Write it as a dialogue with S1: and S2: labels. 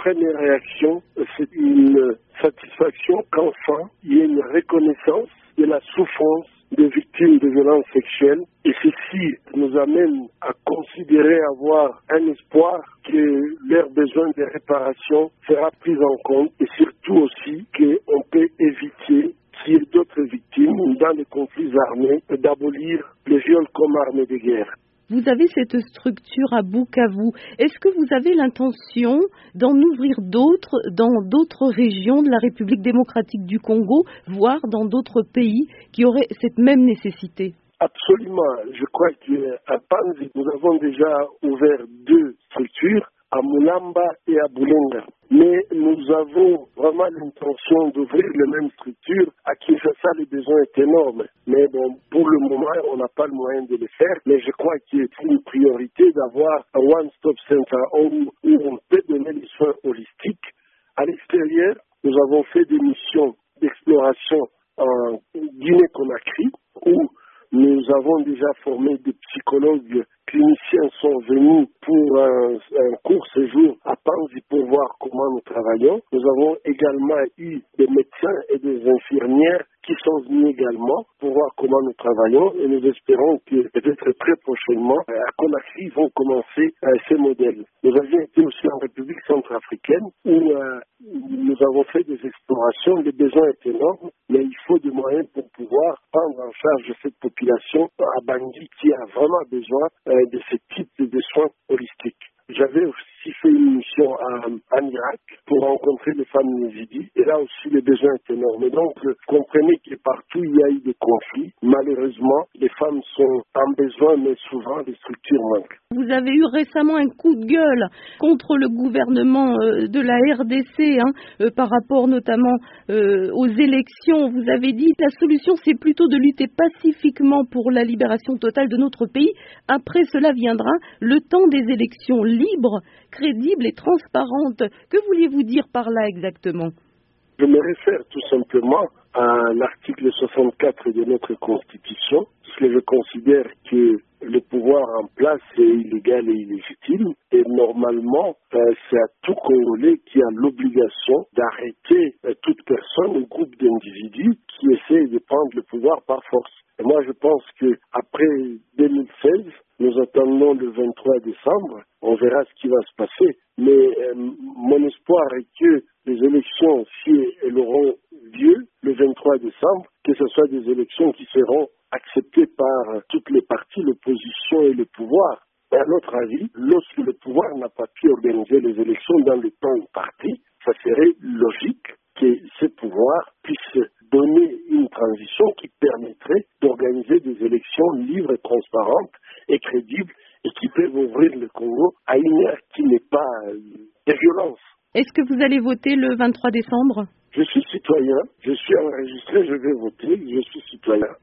S1: première réaction, c'est une satisfaction qu'enfin il y ait une reconnaissance de la souffrance des victimes de violences sexuelles. Et ceci nous amène à considérer avoir un espoir que leur besoin de réparation sera pris en compte et surtout aussi qu'on peut éviter qu'il y ait d'autres victimes dans les conflits armés et d'abolir les viols comme armes de guerre.
S2: Vous avez cette structure à Bukavu. Est-ce que vous avez l'intention d'en ouvrir d'autres dans d'autres régions de la République démocratique du Congo, voire dans d'autres pays qui auraient cette même nécessité?
S1: Absolument. Je crois qu'à Panzi, nous avons déjà ouvert 2 structures, à Mulamba et à Bulenga. Mais nous avons vraiment l'intention d'ouvrir les mêmes structures. À Kinshasa, le besoin est énorme. Mais bon, pour le moment, on n'a pas le moyen de le faire. Mais je crois qu'il est une priorité d'avoir un one-stop center où on peut donner les soins holistiques. À l'extérieur, nous avons fait des missions d'exploration en Guinée-Conakry où nous avons déjà formé des psychologues cliniciens sont venus pour un court séjour à Panzi pour voir comment nous travaillons. Nous avons également eu des médecins et des infirmières qui sont venus également pour voir comment nous travaillons et nous espérons que peut-être très prochainement, à Conakry, ils vont commencer ces modèles. Nous avions été aussi en République centrafricaine où nous avons fait des explorations. Le besoin est énorme, mais il faut des moyens pour pouvoir prendre en charge cette population à Bangui qui a vraiment besoin de ce type de soins holistiques. J'avais aussi fait une mission en Irak pour rencontrer les femmes yézidis et là aussi les besoins étaient énormes. Donc comprenez que partout il y a eu des conflits. Malheureusement, les femmes sont en besoin, mais souvent les structures manquent.
S2: Vous avez eu récemment un coup de gueule contre le gouvernement de la RDC par rapport notamment aux élections. Vous avez dit que la solution c'est plutôt de lutter pacifiquement pour la libération totale de notre pays. Après cela viendra le temps des élections libres, crédibles et transparentes. Que vouliez-vous dire par là exactement?
S1: Je me réfère tout simplement à l'article 64 de notre Constitution, parce que je considère que le pouvoir en place est illégal et illégitime. Et normalement, c'est à tout Congolais qui a l'obligation d'arrêter toute personne ou groupe d'individus qui essaie de prendre le pouvoir par force. Et moi, je pense qu'après 2016, nous attendons le 23 décembre, on verra ce qui va se passer. Mais mon espoir est que les élections, si elles auront lieu le 23 décembre, que ce soit des élections qui seront acceptées par toutes les parties, l'opposition et le pouvoir. À notre avis, lorsque le pouvoir n'a pas pu organiser les élections dans le temps imparti, ça serait logique que ce pouvoir puisse donner une transition qui permettrait d'organiser des élections libres, transparentes et crédibles et qui peuvent ouvrir le Congo à une ère qui n'est pas de violence.
S2: Est-ce que vous allez voter le 23 décembre?
S1: Je suis citoyen, je suis enregistré, je vais voter, je suis citoyen.